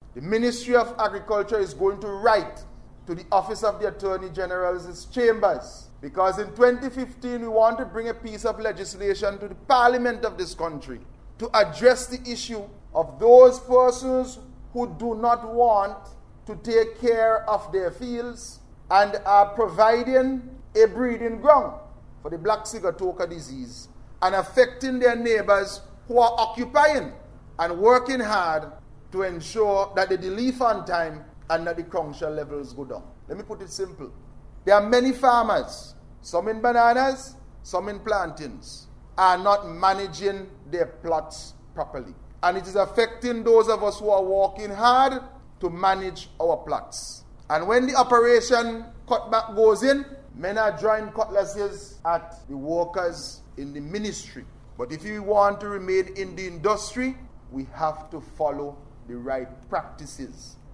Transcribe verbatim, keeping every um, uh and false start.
The Ministry of Agriculture is going to write to the Office of the Attorney General's chambers, because in twenty fifteen we want to bring a piece of legislation to the Parliament of this country to address the issue of those persons who do not want to take care of their fields and are providing a breeding ground for the black sigatoka disease and affecting their neighbors who are occupying and working hard to ensure that they leave on time and that the crown shell levels go down. Let me put it simple. There are many farmers, some in bananas, some in plantains, are not managing their plots properly. And it is affecting those of us who are working hard to manage our plots. And when the operation cutback goes in, men are drawing cutlasses at the workers in the ministry. But if you want to remain in the industry, we have to follow the right practices.